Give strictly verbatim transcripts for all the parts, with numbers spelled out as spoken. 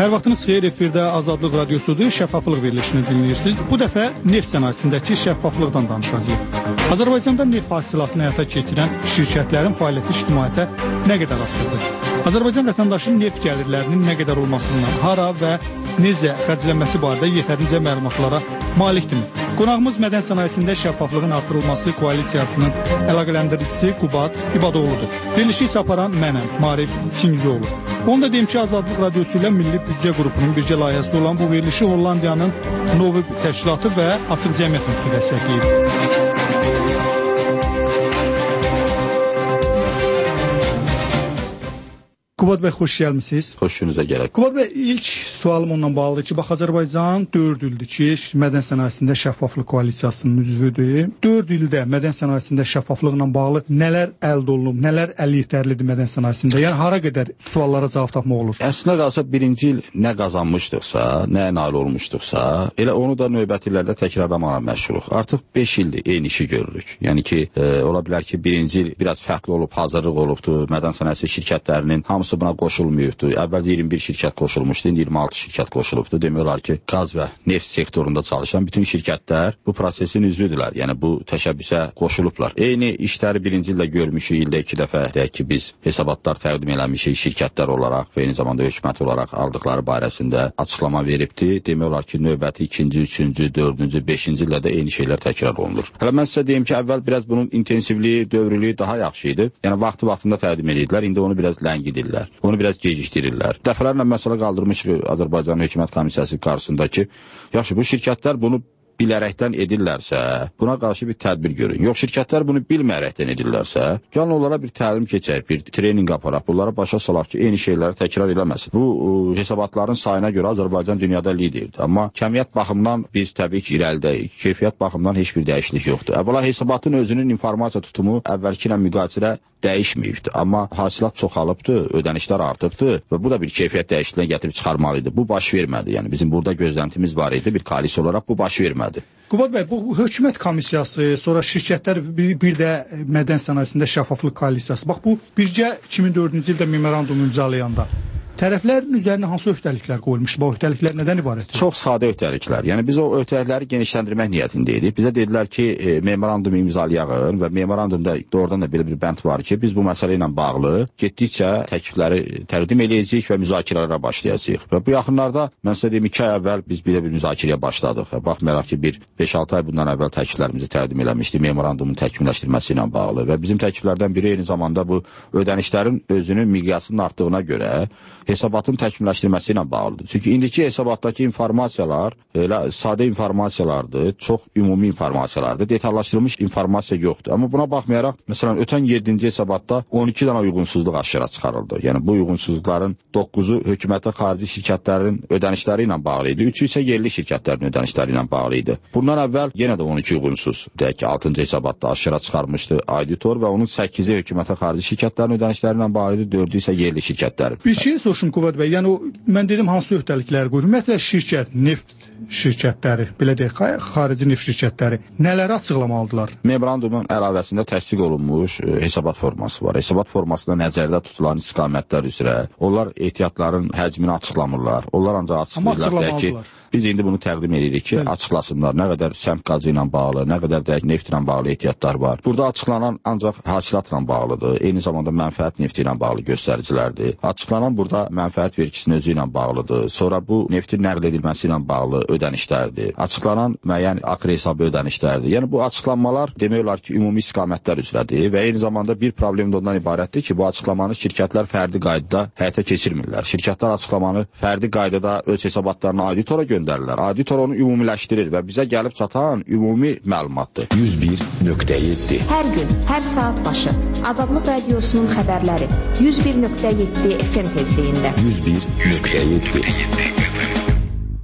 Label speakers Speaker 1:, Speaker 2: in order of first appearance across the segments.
Speaker 1: Hər vaxtınız xeyir, efirdə Azadlıq Radiosudur, şəffaflıq verilişini dinləyirsiniz. Bu dəfə neft sənayesindəki şəffaflıqdan danışacağıq. Azərbaycanda neft hasilatını həyata keçirən şirkətlərin fəaliyyəti ictimaiyyətə nə qədər asılıdır? Azərbaycan vətəndaşının neft gəlirlərinin nə qədər olmasından, hara və necə xərclənməsi barədə yetərincə məlumatlara malikdirmi? Qonağımız mədən sənayesində şəffaflığın artırılması koalisiyasının əlaqələndiricisi Qubad İbadoğludur. Verilişi isə aparan mənəm, Marif Çingizoğlu. Onu da deyim ki, Azadlıq Radiosu ilə Milli Büdcə qrupunun bircə layihəsi olan bu verilişi Hollandiyanın Novi təşkilatı və Açıq Cəmiyyət Müftü dəstəkləyir. Qubad bəy, xoş gəlmisiniz.
Speaker 2: Xoşunuza gələk.
Speaker 1: Qubad bəy, ilk sualım onunla bağlıdır ki, bax, Azərbaycan dörd ildir ki, mədən sənayesində şəffaflıq koalisiyasının üzvüdür. dörd ildə mədən sənayesində şəffaflıqla bağlı nələr əldə olunub, nələr əl yetərlidir mədən sənayesində? Yəni, hara qədər suallara cavab tapmaq olur?
Speaker 2: Əslində qalsa, birinci il nə qazanmışdıqsa, nəyə nail olmuşduqsa, elə onu da növbəti illərdə təkrarlamağa məşğuluq. Artıq beş ildir eyni işi görürük. Yəni ki, e, ola bilər ki, birinci il biraz fərqli olub, hazırlıq olubdur, mədən sənayesi şirkətlərinin hamısı buna qoşulmuyubdur. Əvvəlcə iyirmi bir şirkət qoşulmuşdu, indi iyirmi altı şirkət qoşulubdur. Demək olar ki, qaz və neft sektorunda çalışan bütün şirkətlər bu prosesin üzvüdürlər. Yəni bu təşəbbüsə qoşulublar. Eyni işləri birinci ildə görmüşük, ildə iki dəfə deyək ki, biz hesabatlar təqdim eləmişik şirkətlər olaraq və eyni zamanda hökumət olaraq aldıqları barəsində açıqlama veribdi. Demək olar ki, növbəti ikinci, üçüncü, dördüncü, beşinci ildə də eyni şeylər təkrar olunur. Hələ mən sizə deyim ki, əvvəl biraz bunun intensivliyi, dövrlüyü daha yaxşı idi. Yəni vaxtı vaxtında təqdim edirdilər, indi onu biraz ləngidirlər. Onu biraz gecikdirirlər. Dəfələrlə məsələ qaldırmışıq Azərbaycan Hökumət Komissiyası qarşısında ki, yaxşı, bu şirkətlər bunu bilərəkdən edirlərsə, buna qarşı bir tədbir görün. Yox, şirkətlər bunu bilməyərəkdən edirlərsə, gəlin onlara bir təlim keçək, bir trening aparaq, bunlara başa salaq ki, eyni şeyləri təkrar eləməsin. Bu ə, hesabatların sayına görə Azərbaycan dünyada liderdir. Amma kəmiyyət baxımından biz təbii ki, irəlidəyik. Keyfiyyət baxımından heç bir dəyişiklik yoxdur. Əvvəla hesabatın özünün informasiya tutumu əvvəlki ilə müqayisədə dəyişməyibdir. Amma hasilat çoxalıbdır, ödənişlər artıbdır və bu da bir keyfiyyət dəyişikliyinə gətirib çıxarmalıydı. Bu baş vermədi. Yəni bizim burada gözləntimiz var idi, bir koalisiya olaraq bu baş vermədi.
Speaker 1: Qubad bəy, bu hökumət komissiyası, sonra şirkətlər, bir, bir də mədən sənayesində şəffaflıq koalisiyası. Bax, bu bircə iki min dördüncü ildə memorandum imzalayanda tərəflərin üzərinə hansı öhdəliklər qoyulmuş? Bu öhdəliklər nədən ibarətdir?
Speaker 2: Çox sadə öhdəliklər. Yəni biz o öhdəlikləri genişləndirmək niyyətindəydik. Bizə dedilər ki, e, memorandumu imzalayağın və memorandumda doğrudan da belə bir bənd var ki, biz bu məsələ ilə bağlı getdikcə təklifləri təqdim edəcəyik və müzakirələrə başlayacağıq. Və bu yaxınlarda mən sizə deyim, iki ay əvvəl biz belə bir müzakirəyə başladıq. Və baxmayaraq ki, bir beş altı ay bundan əvvəl təkliflərimizi təqdim eləmişdik memorandumun təkmilləşdirilməsi ilə bağlı və bizim təkliflərdən biri eyni zamanda bu ödənişlərin özünün miqyasının artdığına görə hesabatın təkmilləşdirilməsi ilə bağlıdır. Çünki indiki hesabatdakı informasiyalar elə sadə informasiyalardır, çox ümumi informasiyalardır, detallaşdırılmış informasiya yoxdur. Amma buna baxmayaraq, məsələn, ötən yeddinci hesabatda on iki dənə uyğunsuzluq aşkara çıxarıldı. Yəni bu uyğunsuzluqların doqquzu hökumətə xarici şirkətlərin ödənişləri ilə bağlı idi, üçü isə yerli şirkətlərin ödənişləri ilə bağlı idi. Bundan əvvəl yenə də on iki uyğunsuz, deyək ki, altıncı hesabatda aşkara çıxarmışdı auditor və onun səkkizi hökumətə xarici şirkətlərin ödənişləri ilə bağlı idi, dördü isə yerli şirkətlərin.
Speaker 1: Bir şey soruşum Qubad bəy, yəni o, mən dedim hansı öhdəlikləri qoyur? Ümumiyyətlə şirkət, neft şirkətləri, belə deyək, xarici neft şirkətləri nələri açıqlamalıdırlar?
Speaker 2: Memorandumun əlavəsində təsdiq olunmuş e, hesabat forması var. Hesabat formasında nəzərdə tutulan istiqamətlər üzrə onlar ehtiyatların həcmini açıqlamırlar. Onlar ancaq açıqlayırlar ki, biz indi bunu təqdim edirik ki, Bəli. açıqlasınlar nə qədər səmt qazı ilə bağlı, nə qədər də neft ilə bağlı ehtiyatlar var. Burada açıqlanan ancaq hasilatla bağlıdır, eyni zamanda mənfəət nefti ilə bağlı göstəricilərdir. Açıqlanan burada mənfəət vergisinin özü ilə bağlıdır. Sonra bu neftin nəql edilməsi ilə bağlı ödənişlərdir. Açıqlanan müəyyən akre hesabı ödənişlərdir. Yəni bu açıqlanmalar demək olar ki, ümumi istiqamətlər üzrədir və eyni zamanda bir problem də ondan ibarətdir ki, bu açıqlamanı şirkətlər fərdi qaydada həyata keçirmirlər. Şirkətlər açıqlamanı fərdi qaydada öz hesabatlarını auditora göndərirlər. Auditor onu ümumiləşdirir və bizə gəlib çatan ümumi məlumatdır.
Speaker 3: yüz bir nöqtə yeddi.
Speaker 4: Hər gün, hər saat başı Azadlıq Radiosunun xəbərləri yüz bir nöqtə yeddi F M tezliyində.
Speaker 3: yüz bir nöqtə yeddi.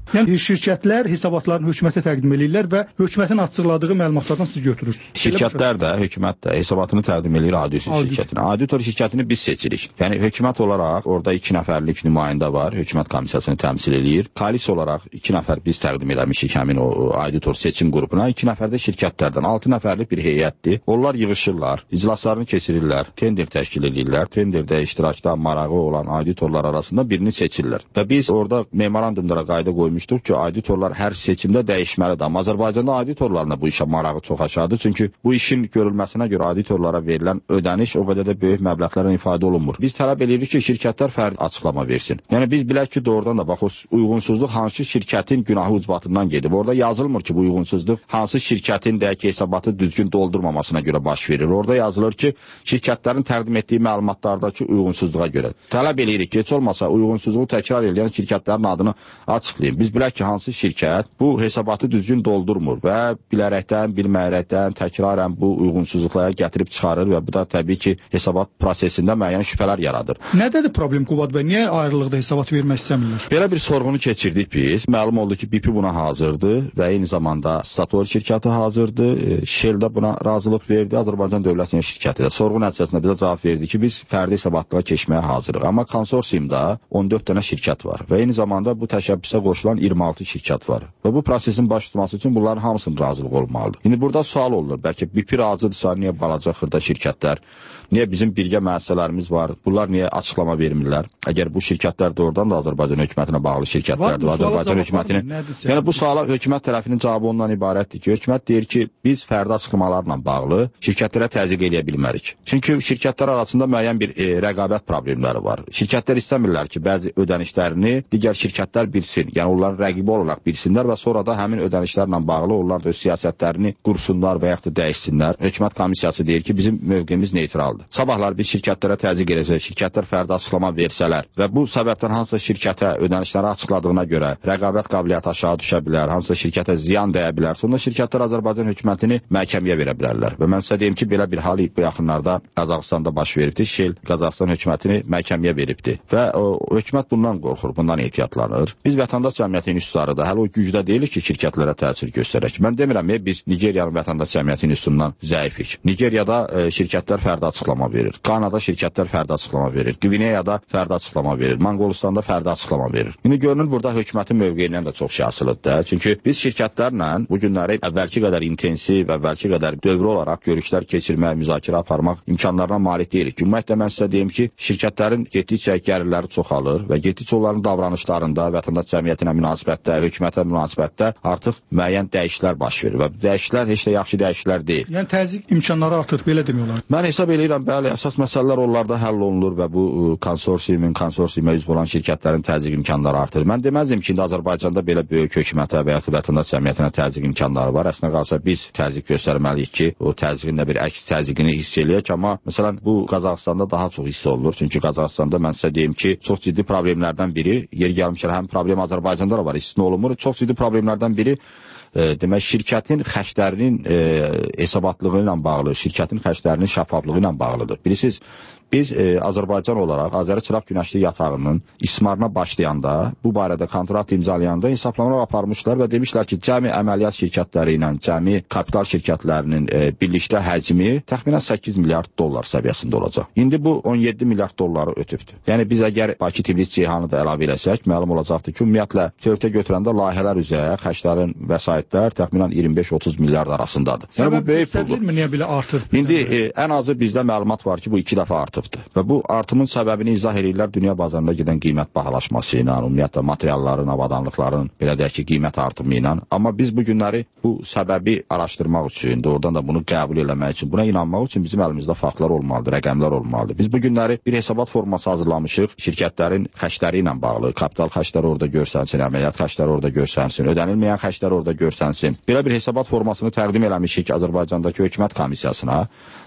Speaker 1: Yəni şirkətlər hesabatlarını hökumətə təqdim edirlər və hökumətin açıqladığı məlumatlardan siz götürürsünüz.
Speaker 2: Şirkətlər də, hökumət də hesabatını təqdim edir auditor şirkətinə. Auditor şirkətini biz seçirik. Yəni hökumət olaraq orada iki nəfərlik nümayəndə var, hökumət komissiyasını təmsil edir. Koalisiya olaraq iki nəfər biz təqdim eləmişik həmin o auditor seçim qrupuna. iki nəfər də şirkətlərdən, altı nəfərlik bir heyətdir. Onlar yığışırlar, iclaslarını keçirirlər, tender təşkil edirlər. Tenderdə iştirakda marağı olan auditorlar arasında birini seçirlər. Və biz orada memorandumlara qayda qoymuşduq ki, auditorlar hər seçimdə dəyişməlidir. Amma Azərbaycanda auditorların da bu işə marağı çox aşağıdır. Çünki bu işin görülməsinə görə auditorlara verilən ödəniş o qədər də böyük məbləğlərlə ifadə olunmur. Biz tələb edirik ki, şirkətlər fərdi açıqlama versin. Yəni biz bilək ki, doğrudan da bax o uyğunsuzluq hansı şirkətin günahı ucbatından gedib. Orada yazılmır ki, bu uyğunsuzluq hansı şirkətin də ki, hesabatı düzgün doldurmamasına görə baş verir. Orada yazılır ki, şirkətlərin təqdim etdiyi məlumatlardakı uyğunsuzluğa görə. Tələb edirik ki, heç olmasa uyğunsuzluğu təkrar edən şirkətlərin adını açıqlayın. Biz bilək ki, hansı şirkət bu hesabatı düzgün doldurmur və bilərəkdən, bilməyərəkdən təkrarən bu uyğunsuzluqlara gətirib çıxarır və bu da təbii ki, hesabat prosesində müəyyən şübhələr yaradır.
Speaker 1: Nədədir problem Qubad bəy? Niyə ayrılıqda hesabat vermək istəmirlər?
Speaker 2: Belə bir sorğunu keçirdik biz. Məlum oldu ki, B P buna hazırdır və eyni zamanda Stator şirkəti hazırdır. Shell də buna razılıq verdi. Azərbaycan Dövlət Neft şirkəti də sorğu nəticəsində bizə cavab verdi ki, biz fərdi hesabatlığa keçməyə hazırıq. Amma konsorsiumda on dörd dənə şirkət var və eyni zamanda bu təşəbbüsə qoşulan iyirmi altı şirkət var. Və bu prosesin baş tutması üçün bunların hamısının razılıq olmalıdır. İndi burada sual olur. Bəlkə B P razıdırsa, niyə balaca xırda şirkətlər, niyə bizim birgə müəssisələrimiz var, bunlar niyə açıqlama vermirlər? Əgər bu şirkətlər doğrudan da Azərbaycan hökumətinə bağlı şirkətlərdir, Azərbaycan hökumətinin. Yəni bu suala hökumət tərəfinin cavabı ondan ibarətdir ki, hökumət deyir ki, biz fərdi açıqlamalarla bağlı şirkətlərə təzyiq edə bilmərik. Çünki şirkətlər arasında müəyyən bir e, rəqabət problemləri var. Şirkətlər istəmirlər ki, bəzi ödənişlərini digər şirkətlər bilsin. Yəni onların rəqibi olaraq bilsinlər və sonra da həmin ödənişlərlə bağlı onlar da öz siyasətlərini qursunlar və yaxud da dəyişsinlər. Hökumət komissiyası deyir ki, bizim mövqeyimiz neytraldır. Sabahlar biz şirkətlərə təzyiq edəcək, şirkətlər fərdi açıqlama versələr və bu səbəbdən hansısa şirkətə ödənişləri açıqladığına görə rəqabət qabiliyyəti aşağı düşə bilər, hansısa şirkətə ziyan dəyə bilər. Sonra şirkətlər Azərbaycan hökumətini məhkəməyə verə bilərlər. Və mən sizə deyim ki, belə bir hal bu yaxınlarda Qazaxıstanda baş veribdi. Shell Qazaxıstan hökumətini məhkəməyə veribdi və o, hökumət bundan qorxur, bundan ehtiyatlanır. Biz vətəndaş cəmiyyəti institutları da hələ o gücdə deyilik ki, şirkətlərə təsir göstərək. Mən demirəm ki, biz Nigeriyanın vətəndaş cəmiyyəti institutundan zəifik. Nigeriyada e, şirkətlər fərdi açıqlama verir. Kanada şirkətlər fərdi açıqlama verir. Qvineyada fərdi açıqlama verir. Monqolistanda fərdi açıqlama verir. İndi görünür burada hökumətin mövqeyindən də çox şey asılıdır. Çünki biz şirkətlərlə bu günləri əvvəlki qədər intensiv, əvvəlki qədər dövrü olaraq görüşlər keçirmək, müzakirə aparmaq imkanlarına malik deyilik. Ümumiyyətlə mən sizə deyim ki, şirkətlərin getdikcə gəlirləri çoxalır və getdikcə onların davranışlarında, vətəndaş cəmiyyətinə münasibətdə, hökumətə münasibətdə artıq müəyyən dəyişikliklər baş verir və bu dəyişikliklər heç də yaxşı dəyişikliklər deyil.
Speaker 1: Yəni təzyiq imkanları artır, belə demək olar.
Speaker 2: Mən hesab edirəm, bəli, əsas məsələlər onlarda həll olunur və bu konsorsiumun, konsorsiuma üzv olan şirkətlərin təzyiq imkanları artır. Mən deməzdim ki, indi Azərbaycanda belə böyük hökumətə və ya vətəndaş cəmiyyətinə təzyiq imkanları var. Əslində qalsa biz təzyiq göstərməliyik ki, o təzyiqin də bir əks təzyiqini hiss eləyək, amma məsələn bu Qazaxıstanda daha çox hiss olunur. Çünki Qazaxıstanda mən sizə deyim ki, çox ciddi problemlərdən biri, yer gəlmişlər, həm problem Azərbaycanda da var, istisna olunmur. Çox ciddi problemlərdən biri e, demək şirkətin xərclərinin e, hesabatlığı ilə bağlı, şirkətin xərclərinin şəffaflığı ilə bağlıdır. Bilirsiniz, biz e, Azərbaycan olaraq Azəri Çıraq Günəşli yatağının istismarına başlayanda, bu barədə kontrakt imzalayanda hesablamalar aparmışlar və demişlər ki, cəmi əməliyyat şirkətləri ilə, cəmi kapital şirkətlərinin e, birlikdə həcmi təxminən səkkiz milyard dollar səviyyəsində olacaq. İndi bu on yeddi milyard dolları ötübdür. Yəni biz əgər Bakı, Tiflis, Ceyhanı da əlavə eləsək, məlum olacaqdır ki, ümumiyyətlə tövtə götürəndə layihələr üzrə xərclərin vəsaitlər təxminən iyirmi beş otuz milyard arasındadır. Yəni bu böyük puldur.
Speaker 1: Niyə belə artır?
Speaker 2: İndi e, ən azı bizdə məlumat var ki, bu iki dəfə artır. Və bu artımın səbəbini izah edirlər dünya bazarında gedən qiymət bahalaşması ilə, ümumiyyətlə materialların, avadanlıqların, belə deyək ki, qiymət artımı ilə. Amma biz bu günləri bu səbəbi araşdırmaq üçün, doğrudan da bunu qəbul eləmək üçün, buna inanmaq üçün bizim əlimizdə faktlar olmalıdır, rəqəmlər olmalıdır. Biz bu günləri bir hesabat forması hazırlamışıq, şirkətlərin xərcləri ilə bağlı, kapital xərcləri orada görsənsin, əməliyyat xərcləri orada görsənsin, ödənilməyən xərclər orada görsənsin. Belə bir hesabat formasını təqdim eləmişik Azərbaycandakı hökumət komissiyasına.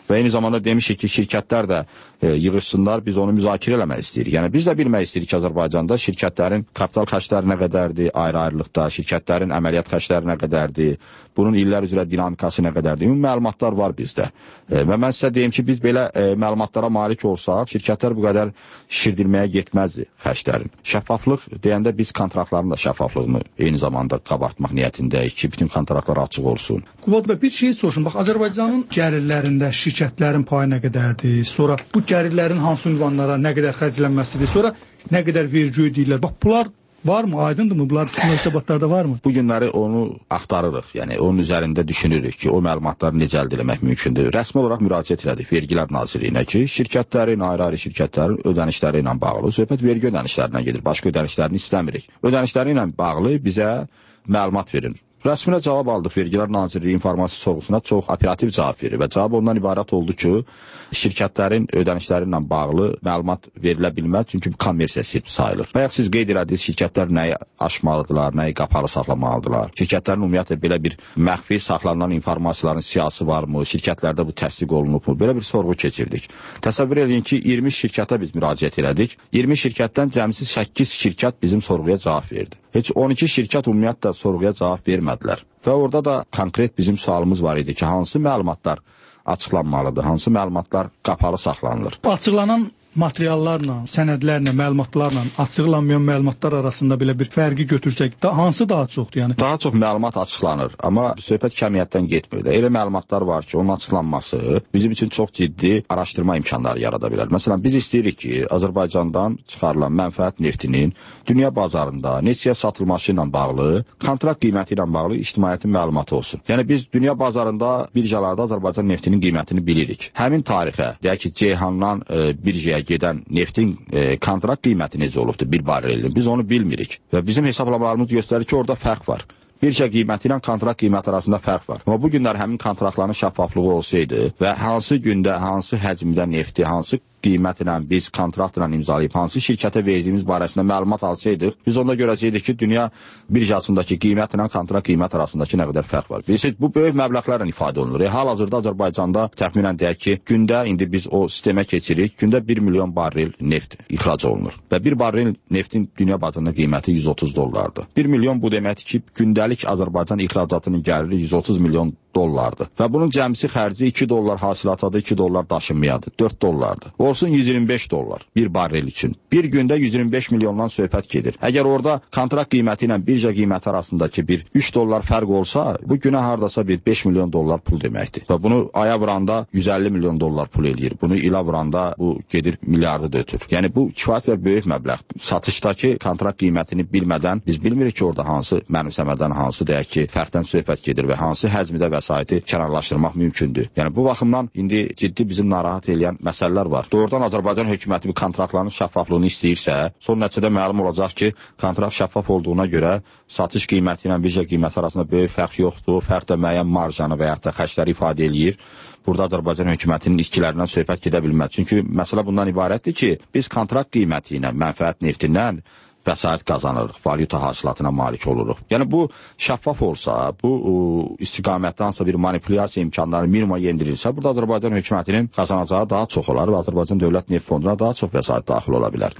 Speaker 2: Və eyni zamanda demişik ki, şirkətlər də e, yığışsınlar, biz onu müzakirə eləmək istəyirik. Yəni biz də bilmək istəyirik ki, Azərbaycanda şirkətlərin kapital xərcləri nə qədərdir, ayrı-ayrılıqda, şirkətlərin əməliyyat xərcləri nə qədərdir, bunun illər üzrə dinamikası nə qədərdir. Ümumi məlumatlar var bizdə. E, və mən sizə deyim ki, biz belə e, məlumatlara malik olsaq, şirkətlər bu qədər şişirdilməyə getməzdi xərclərin. Şəffaflıq deyəndə biz kontraktların da şəffaflığını eyni zamanda qabartmaq niyyətindəyik ki, bütün kontraktlar açıq olsun.
Speaker 1: Qubad bəy, bir şey soruşun. Bax, Azərbaycanın gəlirlərində şirkətlərin payı nə qədərdir? Sonra bu gəlirlərin hansı ünvanlara nə qədər xərclənməsidir? Sonra nə qədər vergi ödəyirlər? Bax, bunlar varmı? Aydındırmı? Bunlar sizin hesabatlarda varmı?
Speaker 2: Bu günləri onu axtarırıq. Yəni onun üzərində düşünürük ki, o məlumatları necə əldə etmək mümkündür. Rəsmi olaraq müraciət elədik Vergilər Nazirliyinə ki, şirkətlərin, ayrı-ayrı şirkətlərin ödənişləri ilə bağlı söhbət vergi ödənişlərinə gedir. Başqa ödənişlərini istəmirik. Ödənişləri ilə bağlı bizə məlumat verin. Rəsminə cavab aldıq Vergilər Nazirliyi informasiya sorğusuna, çox operativ cavab verir və cavab ondan ibarət oldu ki, şirkətlərin ödənişləri ilə bağlı məlumat verilə bilməz, çünki bu kommersiya sirri sayılır. Bayaq siz qeyd elədiniz, şirkətlər nəyi aşmalıdırlar, nəyi qapalı saxlamalıdırlar. Şirkətlərin ümumiyyətlə belə bir məxfi saxlanılan informasiyaların siyasi varmı, şirkətlərdə bu təsdiq olunubmu? Belə bir sorğu keçirdik. Təsəvvür edin ki, iyirmi şirkətə biz müraciət elədik. iyirmi şirkətdən cəmsi səkkiz şirkət bizim sorğuya cavab verdi. Heç on iki şirkət ümumiyyətlə sorğuya cavab vermədilər. Və orada da konkret bizim sualımız var idi ki, hansı məlumatlar açıqlanmalıdır, hansı məlumatlar qapalı saxlanılır.
Speaker 1: Açıqlanan materiallarla, sənədlərlə, məlumatlarla açıqlanmayan məlumatlar arasında belə bir fərqi götürsək, da, hansı daha çoxdur? Yəni?
Speaker 2: Daha çox məlumat açıqlanır, amma söhbət kəmiyyətdən getmir də. Elə məlumatlar var ki, onun açıqlanması bizim üçün çox ciddi araşdırma imkanları yarada bilər. Məsələn, biz istəyirik ki, Azərbaycandan çıxarılan mənfəət neftinin dünya bazarında neçəyə satılması ilə bağlı, kontrakt qiyməti ilə bağlı ictimaiyyətin məlumatı olsun. Yəni biz dünya bazarında birjalarda Azərbaycan neftinin qiymətini bilirik. Həmin tarixə, deyək ki, Ceyhandan e, birjaya gedən neftin e, kontrakt qiyməti necə olubdur bir barelin? Biz onu bilmirik. Və bizim hesablamalarımız göstərir ki, orada fərq var. Birja qiyməti ilə kontrakt qiyməti arasında fərq var. Amma bu günlər həmin kontraktların şəffaflığı olsaydı və hansı gündə, hansı həcmdə nefti, hansı qiymətlə biz kontraktla imzalayıb hansı şirkətə verdiyimiz barəsində məlumat alsaydıq, biz onda görəcəkdik ki, dünya birjasındakı qiymətlə kontrakt qiymət arasındakı nə qədər fərq var. Bilirsiniz, bu böyük məbləğlərlə ifadə olunur. E, hal-hazırda Azərbaycanda təxminən deyək ki, gündə indi biz o sistemə keçirik, gündə bir milyon barrel neft ixrac olunur. Və bir barrel neftin dünya bazarında qiyməti yüz otuz dollardır. bir milyon bu deməkdir ki, gündəlik Azərbaycan ixracatının gəliri yüz otuz milyon dollardır. Və bunun cəmsi xərci iki dollar hasilatadır, iki dollar daşınmayadır, dörd dollardır. Olsun yüz iyirmi beş dollar bir barrel üçün. Bir gündə yüz iyirmi beş milyondan söhbət gedir. Əgər orada kontrakt qiyməti ilə birja qiyməti arasındakı bir üç dollar fərq olsa, bu günə hardasa bir beş milyon dollar pul deməkdir. Və bunu aya vuranda yüz əlli milyon dollar pul eləyir. Bunu ilə vuranda bu gedir milyardı da ötür. Yəni bu kifayət qədər böyük məbləğ. Satışdakı kontrakt qiymətini bilmədən biz bilmirik ki, orada hansı mənimsəmədən, hansı deyək ki, fərqdən söhbət gedir və hansı həcmdə vəsaiti kənarlaşdırmaq mümkündür. Yəni bu baxımdan indi ciddi bizim narahat edən məsələlər var. Doğrudan Azərbaycan hökuməti bu kontraktların şəffaflığını istəyirsə, son nəticədə məlum olacaq ki, kontrakt şəffaf olduğuna görə satış qiyməti ilə birja qiyməti arasında böyük fərq yoxdur. Fərq də müəyyən marjanı və yaxud da xərcləri ifadə eləyir. Burada Azərbaycan hökumətinin itkilərindən söhbət gedə bilməz. Çünki məsələ bundan ibarətdir ki, biz kontrakt qiyməti ilə, mənfəət neftindən vəsait qazanırıq, valyuta hasilatına malik oluruq. Yəni bu şəffaf olsa, bu istiqamətdə hansısa bir manipulyasiya imkanları minimuma yendirilsə, burada Azərbaycan hökumətinin qazanacağı daha çox olar və Azərbaycan Dövlət Neft Fonduna daha çox vəsait daxil ola bilər.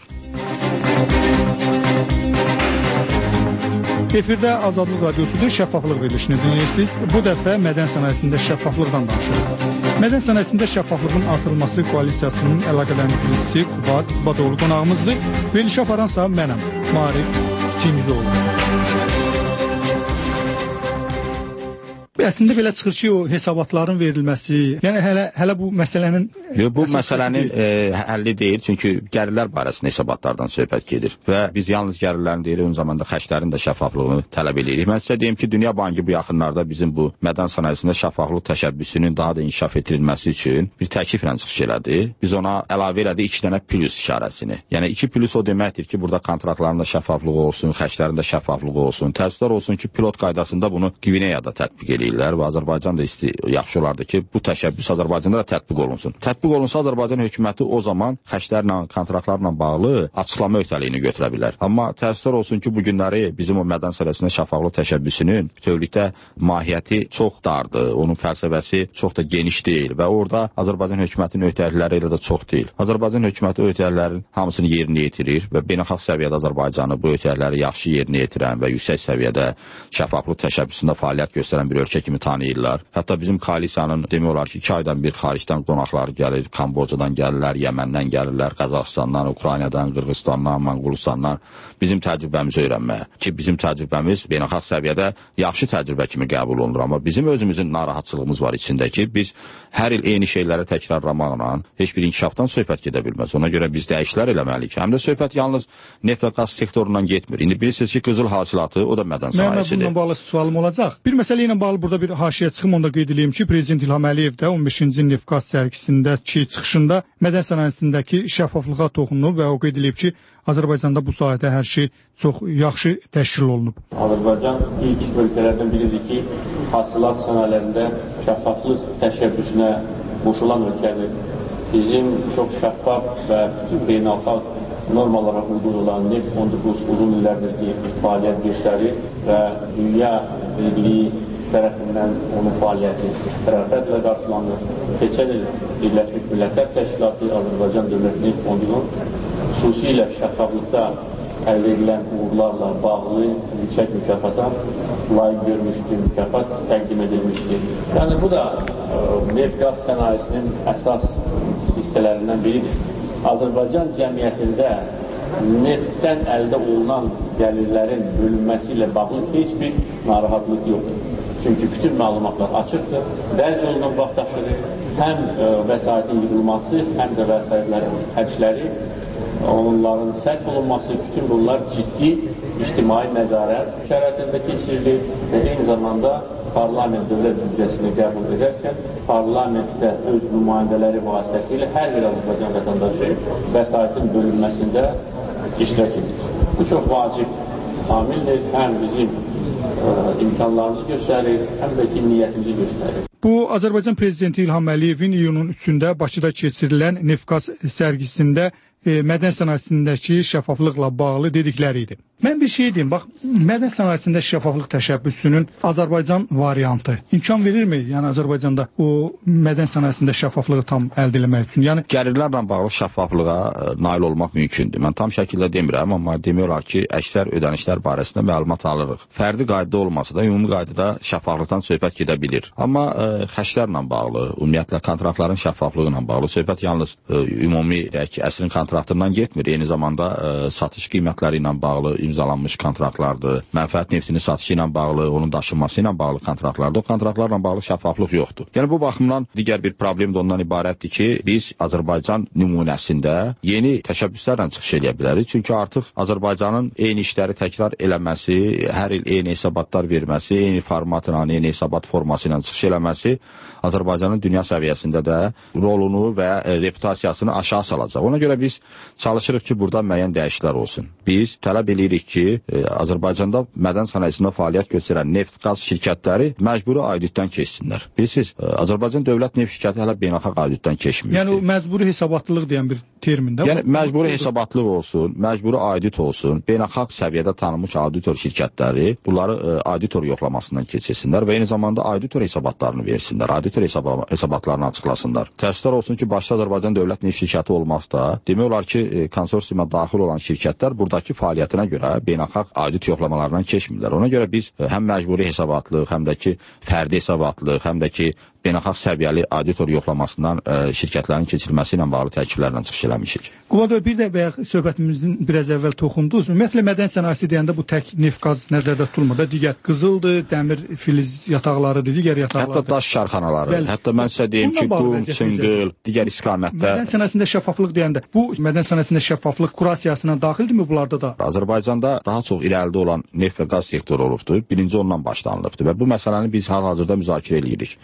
Speaker 1: Efirdə Azadlıq Radiosudur, şəffaflıq verilişini dinləyirsiniz. Bu dəfə mədən sənayesində şəffaflıqdan danışırıq. Mədən sənayesində şəffaflığın artırılması koalisiyasının əlaqələndiricisi Qubad Badoğlu qonağımızdır. Verilişi aparansa mənəm, Marif Cimizoğlu. Əslində belə çıxır ki, o hesabatların verilməsi, yəni hələ hələ bu məsələnin
Speaker 2: Yo, bu məsələnin e, həlli deyil, çünki gəlirlər barəsində hesabatlardan söhbət gedir və biz yalnız gəlirlərin deyil, eyni zamanda xərclərin də şəffaflığını tələb edirik. Mən sizə deyim ki, Dünya Bankı bu yaxınlarda bizim bu mədən sənayesində şəffaflıq təşəbbüsünün daha da inkişaf etdirilməsi üçün bir təkliflə çıxış elədi. Biz ona əlavə elədik iki dənə plus işarəsini. Yəni iki plus o deməkdir ki, burada kontraktların da şəffaflığı olsun, xərclərin də şəffaflığı olsun. Təəssüflər olsun ki, pilot qaydasında bunu Qvineyada tətbiq eləyir. istəyirlər və Azərbaycan da istəyir, yaxşı olardı ki, bu təşəbbüs Azərbaycanda da tətbiq olunsun. Tətbiq olunsa Azərbaycan hökuməti o zaman xərclərlə, kontraktlarla bağlı açıqlama öhdəliyini götürə bilər. Amma təəssüflər olsun ki, bu günləri bizim o mədən sənəsində şəffaflıq təşəbbüsünün bütövlükdə mahiyyəti çox dardır, onun fəlsəfəsi çox da geniş deyil və orada Azərbaycan hökumətinin öhdəlikləri elə də çox deyil. Azərbaycan hökuməti öhdəliklərin hamısını yerinə yetirir və beynəlxalq səviyyədə Azərbaycanı bu öhdəlikləri yaxşı yerinə yetirən və yüksək səviyyədə şəffaflıq təşəbbüsündə fəaliyyət göstərən bir ölkə kimi tanıyırlar. Hətta bizim koalisiyanın demək olar ki, iki aydan bir xaricdən qonaqlar gəlir, Kambocadan gəlirlər, Yəməndən gəlirlər, Qazaxıstandan, Ukraynadan, Qırğızstandan, Monqolistandan bizim təcrübəmizi öyrənməyə. Ki, bizim təcrübəmiz beynəlxalq səviyyədə yaxşı təcrübə kimi qəbul olunur, amma bizim özümüzün narahatçılığımız var içində ki, biz hər il eyni şeyləri təkrarlamaqla heç bir inkişafdan söhbət gedə bilməz. Ona görə biz dəyişikliklər eləməliyik. Həm də söhbət yalnız neft və qaz sektorundan getmir. İndi bilirsiniz ki, qızıl hasilatı o da mədən sahəsidir.
Speaker 1: Bununla bağlı sualım olacaq. Bir məsələ ilə bağlı burada bir haşiyə çıxım, onu da qeyd edeyim ki, Prezident İlham Əliyev də on beşinci neft qaz sərgisindəki çıxışında mədən sənayesindəki şəffaflığa toxunub və o qeyd edib ki, Azərbaycanda bu sahədə hər şey çox yaxşı təşkil olunub.
Speaker 5: Azərbaycan ilk ölkələrdən biridir ki, hasilat sənayelərində şəffaflıq təşəbbüsünə qoşulan ölkədir. Bizim çox şəffaf və beynəlxalq normalara uyğun olan neft fondu uzun illərdir ki, fəaliyyət göstərir və dünya birliyi tərəfindən onun fəaliyyəti tərəfətlə qarşılanır. Keçən il Birləşmiş Millətlər Təşkilatı Azərbaycan Dövlət Neft Fondunun xüsusilə şəffaflıqda əldə edilən uğurlarla bağlı yüksək mükafata layiq görmüşdür, mükafat təqdim edilmişdir. Yəni bu da neft-qaz sənayesinin əsas hissələrindən biridir. Azərbaycan cəmiyyətində neftdən əldə olunan gəlirlərin bölünməsi ilə bağlı heç bir narahatlıq yoxdur. Çünki bütün məlumatlar açıqdır, dərc olunan vaxtaşırı, həm vəsaitin yığılması, həm də vəsaitlərin həcləri, onların sərf olunması, bütün bunlar ciddi ictimai nəzarət şəraitində keçirilir və eyni zamanda parlament dövlət büdcəsini qəbul edərkən parlamentdə öz nümayəndələri vasitəsilə hər bir Azərbaycan vətəndaşı vəsaitin bölünməsində iştirak edir. Bu çox vacib amildir, həm bizim ə, imkanlarımızı göstərir, həm də ki, niyyətimizi göstərir.
Speaker 1: Bu, Azərbaycan Prezidenti İlham Əliyevin iyunun üçündə Bakıda keçirilən neft-qaz sərgisində e, mədən sənayesindəki şəffaflıqla bağlı dedikləri idi. Mən bir şey deyim, bax, mədən sənayesində şəffaflıq təşəbbüsünün Azərbaycan variantı imkan verirmi? Yəni Azərbaycanda o mədən sənayesində şəffaflığı tam əldə etmək üçün. Yəni
Speaker 2: gəlirlərlə bağlı şəffaflığa ə, nail olmaq mümkündür. Mən tam şəkildə demirəm, amma demək olar ki, əksər ödənişlər barəsində məlumat alırıq. Fərdi qaydada olmasa da ümumi qaydada şəffaflıqdan söhbət gedə bilir. Amma ə, xərclərlə bağlı, ümumiyyətlə kontraktların şəffaflığı ilə bağlı söhbət yalnız ə, ümumi deyək ki, əsrin kontraktından getmir. Eyni zamanda ə, satış qiymətləri ilə bağlı imzalanmış kontraktlardır. Mənfəət neftinin satışı ilə bağlı, onun daşınması ilə bağlı kontraktlardır. O kontraktlarla bağlı şəffaflıq yoxdur. Yəni bu baxımdan digər bir problem də ondan ibarətdir ki, biz Azərbaycan nümunəsində yeni təşəbbüslərlə çıxış edə bilərik. Çünki artıq Azərbaycanın eyni işləri təkrar eləməsi, hər il eyni hesabatlar verməsi, eyni formatla, eyni hesabat forması ilə çıxış eləməsi Azərbaycanın dünya səviyyəsində də rolunu və reputasiyasını aşağı salacaq. Ona görə biz çalışırıq ki, burada müəyyən dəyişikliklər olsun. Biz tələb edirik ki, e, Azərbaycanda mədən sənayesində fəaliyyət göstərən neft-qaz şirkətləri məcburi auditdən keçsinlər. Bilirsiniz, e, Azərbaycan Dövlət Neft şirkəti hələ beynəlxalq auditdən keçmir.
Speaker 1: Yəni o məcburi hesabatlılıq deyən bir termində.
Speaker 2: Yəni məcburi hesabatlıq olsun, məcburi audit olsun, beynəlxalq səviyyədə tanınmış auditor şirkətləri bunları e, auditor yoxlamasından keçirsinlər və eyni zamanda auditor hesabatlarını versinlər, auditor hesab hesabatlarını açıqlasınlar. Təəssüflər olsun ki, başda Azərbaycan Dövlət Neft şirkəti olmazsa, demək olar ki, e, konsorsiyuma daxil olan şirkətlər buradakı fəaliyyətinə görə beynəlxalq audit yoxlamalarından keçmirlər. Ona görə biz həm məcburi hesabatlıq, həm də ki, fərdi hesabatlıq, həm də ki, beynəlxalq səviyyəli auditor yoxlamasından ə, şirkətlərin keçirilməsi ilə bağlı təkliflərlə çıxış eləmişik.
Speaker 1: Qubad bəy, bir də bayaq söhbətimizin biraz əvvəl toxundunuz. Ümumiyyətlə mədən sənayesi deyəndə bu tək neft-qaz nəzərdə tutulmur da, digər qızıldır, dəmir filiz yataqlarıdır, digər yataqlardır.
Speaker 2: Hətta daş şarxanaları. Bəli. Hətta mən sizə deyim ki, qum, çınqıl, digər istiqamətdə.
Speaker 1: Mədən sənayesində şəffaflıq deyəndə bu mədən sənayesində şəffaflıq kurasiyasına daxildirmi bunlarda da?
Speaker 2: Azərbaycanda daha çox irəlidə olan neft və qaz sektoru olubdur. Birinci ondan başlanılıbdır və bu məsələni biz hal-hazırda müzakirə edirik.
Speaker 1: Nümunə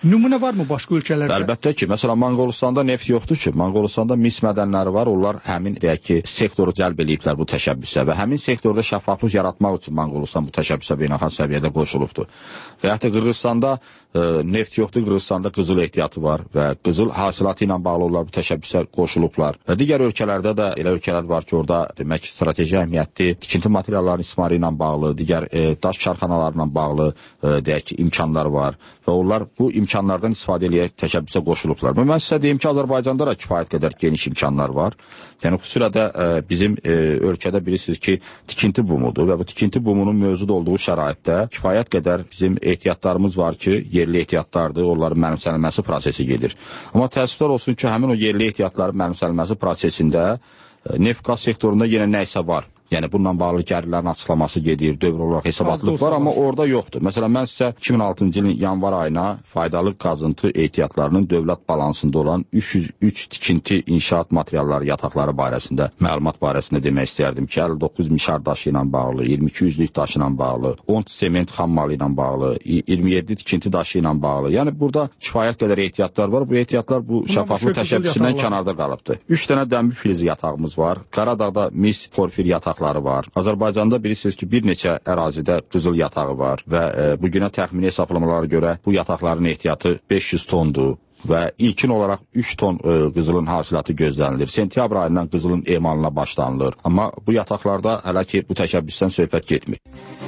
Speaker 1: varmı başqa ölkələrdə?
Speaker 2: Əlbəttə ki, məsələn, Monqolistanda neft yoxdur ki, Monqolistanda mis mədənləri var, onlar həmin deyək ki, sektoru cəlb eləyiblər bu təşəbbüsə və həmin sektorda şəffaflıq yaratmaq üçün Monqolistan bu təşəbbüsə beynəlxalq səviyyədə qoşulubdur. Və hətta Qırğızstanda e, neft yoxdur, Qırğızstanda qızıl ehtiyatı var və qızıl hasilatı ilə bağlı onlar bu təşəbbüsə qoşulublar. Və digər ölkələrdə də elə ölkələr var ki, orada demək strateji əhəmiyyətli tikinti materiallarının istismarı ilə bağlı, digər e, daş karxanalarla bağlı e, deyək ki, imkanlar var və onlar bu imkanlardan istifadə eləyək təşəbbüsə qoşulublar. Və mən sizə deyim ki, Azərbaycanda da kifayət qədər geniş imkanlar var. Yəni xüsusilə də e, bizim e, ölkədə bilirsiniz ki, tikinti bumudur və bu tikinti bumunun mövcud olduğu şəraitdə kifayət qədər bizim ehtiyatlarımız var ki, yerli ehtiyatlardır, onların mənimsənilməsi prosesi gedir. Amma təəssüflər olsun ki, həmin o yerli ehtiyatların mənimsənilməsi prosesində e, neft-qaz sektorunda yenə nə isə var. Yəni bununla bağlı gərilərin açıqlaması gedir, dövr olaraq hesabatlıq var, amma orada yoxdur. Məsələn, mən sizə iki min altıncı ilin yanvar ayına faydalı qazıntı ehtiyatlarının dövlət balansında olan üç yüz üç tikinti inşaat materialları yataqları barəsində, məlumat barəsində demək istəyərdim ki, əlli doqquz mişar daşı ilə bağlı, iyirmi iki yüzlük daşı ilə bağlı, on sement xammalı ilə bağlı, iyirmi yeddi tikinti daşı ilə bağlı. Yəni burada kifayət qədər ehtiyatlar var. Bu ehtiyatlar bu şəffaflıq təşəbbüsündən kənarda qalıbdır. üç dənə dəmir filizi yatağımız var. Qaradağda mis porfir yataq var. Azərbaycanda bilirsiniz ki, bir neçə ərazidə qızıl yatağı var və e, bugünə təxmini hesablamalara görə bu yataqların ehtiyatı beş yüz tondur və ilkin olaraq üç ton e, qızılın hasilatı gözlənilir. Sentyabr ayından qızılın emalına başlanılır. Amma bu yataqlarda hələ ki, bu təşəbbüsdən söhbət getmir.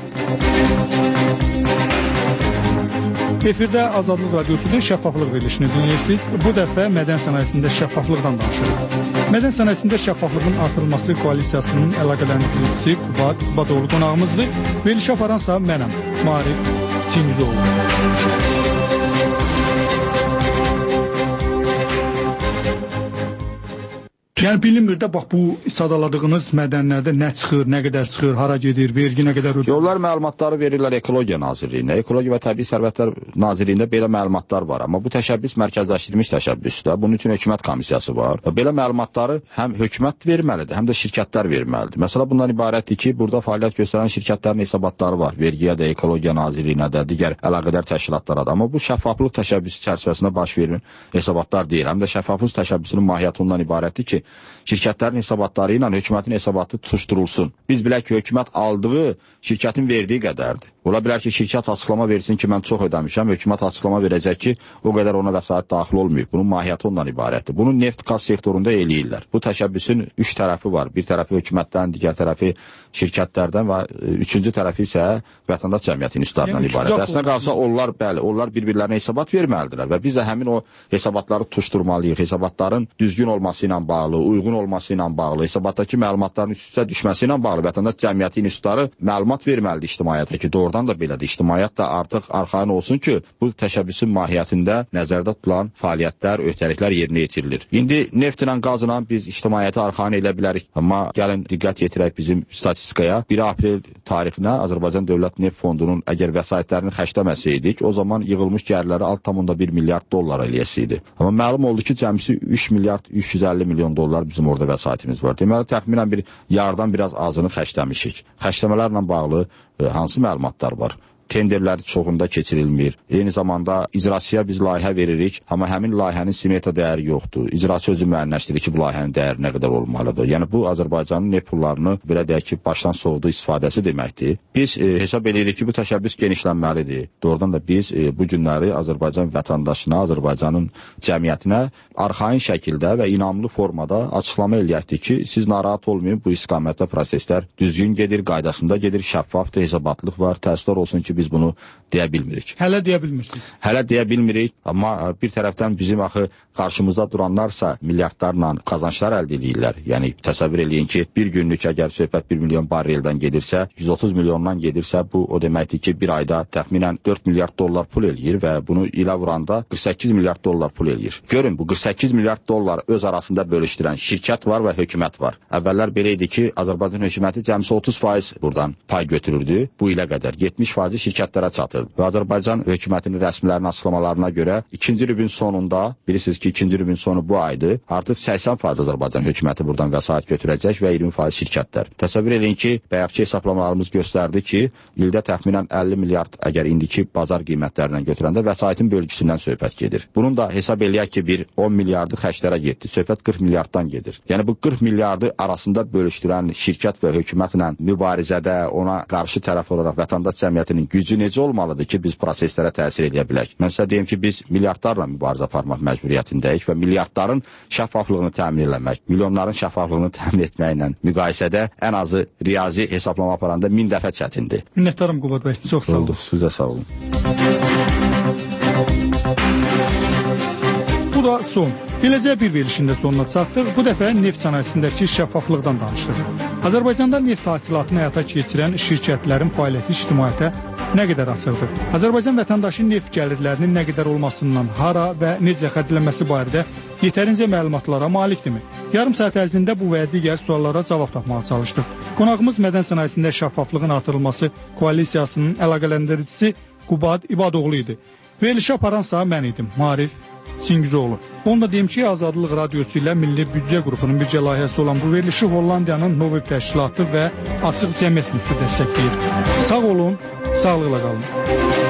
Speaker 1: Efirdə Azadlıq Radiosu'nun şəffaflıq verilişini dinləyirsiniz. Bu dəfə mədən sənayesində şəffaflıqdan danışırıq. Mədən sənayesində şəffaflığın artırılması koalisiyasının əlaqələndiricisi Qubat Badoğlu qonağımızdır. Verilişə aparansa mənəm, Marif Çingizoğlu. Yəni bilinmir də, bax bu sadaladığınız mədənlərdə nə çıxır, nə qədər çıxır, hara gedir, vergi nə qədər ödür?
Speaker 2: Yollar məlumatları verirlər Ekologiya Nazirliyinə. Ekologiya və Təbii Sərvətlər Nazirliyində belə məlumatlar var. Amma bu təşəbbüs mərkəzləşdirilmiş təşəbbüsdür. Bunun üçün hökumət komissiyası var. Və belə məlumatları həm hökumət verməlidir, həm də şirkətlər verməlidir. Məsələ bundan ibarətdir ki, burada fəaliyyət göstərən şirkətlərin hesabatları var. Vergiyə də, Ekologiya Nazirliyinə də, digər əlaqədar təşkilatlara da. Amma bu şəffaflıq təşəbbüsü çərçivəsində baş verilən hesabatlar deyil. Həm də şəffaflıq təşəbbüsünün mahiyyəti ondan ibarətdir ki, şirkətlərin hesabatları ilə hökumətin hesabatı tutuşdurulsun. Biz bilək ki, hökumət aldığı şirkətin verdiyi qədərdir. Ola bilər ki, şirkət açıqlama versin ki, mən çox ödəmişəm, hökumət açıqlama verəcək ki, o qədər ona vəsait daxil olmayıb. Bunun mahiyyəti ondan ibarətdir. Bunu neft-qaz sektorunda eləyirlər. Bu təşəbbüsün üç tərəfi var. Bir tərəfi hökumətdən, digər tərəfi şirkətlərdən və üçüncü tərəfi isə vətəndaş cəmiyyəti institutlarından yəni, ibarət. Əslində qalsa onlar, bəli, onlar bir-birlərinə hesabat verməlidirlər və biz də həmin o hesabatları tutuşturmalıyıq. Hesabatların düzgün olması ilə bağlı, uyğun olması ilə bağlı, hesabatdakı məlumatların üst-üstə düşməsi ilə bağlı vətəndaş cəmiyyəti institutları məlumat verməlidir ictimaiyyətə ki, doğrudan da belədir. İctimaiyyət də artıq arxayın olsun ki, bu təşəbbüsün mahiyyətində nəzərdə tutulan fəaliyyətlər, öhdəliklər yerinə yetirilir. İndi neft ilə, qazla biz ictimaiyyəti arxayın edə bilərik. Amma gəlin diqqət yetirək bizim statistikaya. bir aprel tarixinə Azərbaycan Dövlət Neft Fondunun əgər vəsaitlərini xərcləməsəydik, o zaman yığılmış gəlirləri altı tam bir milyard dollar eləyəsiydi. Amma məlum oldu ki, cəmsi üç milyard üç yüz əlli milyon dollar bizim orada vəsaitimiz var. Deməli, təxminən bir yardan biraz azını xərcləmişik. Xərcləmələrlə bağlı e, hansı məlumatlar var? Tenderlər çoxunda keçirilmir. Eyni zamanda icraçıya biz layihə veririk, amma həmin layihənin smeta dəyəri yoxdur. İcraçı özü müəyyənləşdirir ki, bu layihənin dəyəri nə qədər olmalıdır. Yəni bu Azərbaycanın neft pullarını belə deyək ki, başdan soğuduğu istifadəsi deməkdir. Biz e, hesab edirik ki, bu təşəbbüs genişlənməlidir. Doğrudan da biz e, bu günləri Azərbaycan vətəndaşına, Azərbaycanın cəmiyyətinə arxayın şəkildə və inamlı formada açıqlama eləyəkdir ki, siz narahat olmayın, bu istiqamətdə proseslər düzgün gedir, qaydasında gedir, şəffafdır, hesabatlıq var. Təəssüflər olsun ki, biz bunu deyə bilmirik.
Speaker 1: Hələ deyə bilmirsiniz.
Speaker 2: Hələ deyə bilmirik, amma bir tərəfdən bizim axı qarşımızda duranlarsa milyardlarla qazançlar əldə edirlər. Yəni təsəvvür eləyin ki, bir günlük əgər söhbət bir milyon barreldən gedirsə, yüz otuz milyondan gedirsə, bu o deməkdir ki, bir ayda təxminən dörd milyard dollar pul eləyir və bunu ilə vuranda qırx səkkiz milyard dollar pul eləyir. Görün, bu qırx səkkiz milyard dollar öz arasında bölüşdürən şirkət var və hökumət var. Əvvəllər belə idi ki, Azərbaycan hökuməti cəmsi otuz faiz buradan pay götürürdü bu ilə qədər. yetmiş faizi şirkətlərə çatırdı. Və Azərbaycan hökumətinin rəsmilərinin açıqlamalarına görə ikinci rübün sonunda, bilirsiniz ki, ikinci rübün sonu bu aydır, artıq səksən faiz Azərbaycan hökuməti buradan vəsait götürəcək və iyirmi faiz şirkətlər. Təsəvvür edin ki, bayaqki hesablamalarımız göstərdi ki, ildə təxminən əlli milyard əgər indiki bazar qiymətlərindən götürəndə vəsaitin bölgüsündən söhbət gedir. Bunun da hesab eləyək ki, bir on milyardı xərclərə getdi. Söhbət qırx milyarddan gedir. Yəni bu qırx milyardı arasında bölüşdürən şirkət və hökumətlə mübarizədə ona qarşı tərəf olaraq vətəndaş cəmiyyətinin gücü necə olmalıdır ki, biz proseslərə təsir edə bilək? Mən sizə deyim ki, biz milyardlarla mübarizə aparmaq məcburiyyətindəyik və milyardların şəffaflığını təmin etmək, milyonların şəffaflığını təmin etməklə müqayisədə ən azı riyazi hesablama aparanda min dəfə çətindir.
Speaker 1: Minnətdarım Qubad bəy, çox sağ olun.
Speaker 2: Siz də sağ olun.
Speaker 1: Bu da son. Beləcə bir verilişində sonuna çatdıq. Bu dəfə neft sənayesindəki şəffaflıqdan danışdıq. Azərbaycanda neft hasilatını həyata keçirən şirkətlərin fəaliyyəti ictimaiyyətə nə qədər açıqdır? Azərbaycan vətəndaşı neft gəlirlərinin nə qədər olmasından, hara və necə xərclənməsi barədə yetərincə məlumatlara malikdirmi? Yarım saat ərzində bu və digər suallara cavab tapmağa çalışdıq. Qonağımız mədən sənayesində şəffaflığın artırılması koalisiyasının əlaqələndiricisi Qubad İbadoğlu idi. Verilişi aparansa mən idim, Marif Singizoğlu. Onu da deyim ki, Azadlıq Radiosu ilə Milli Büdcə qrupunun bircə layihəsi olan bu verilişi Hollandiyanın Novib təşkilatı və Açıq Cəmiyyət Müstəsəkləyir. Sağ olun, sağlıqla qalın.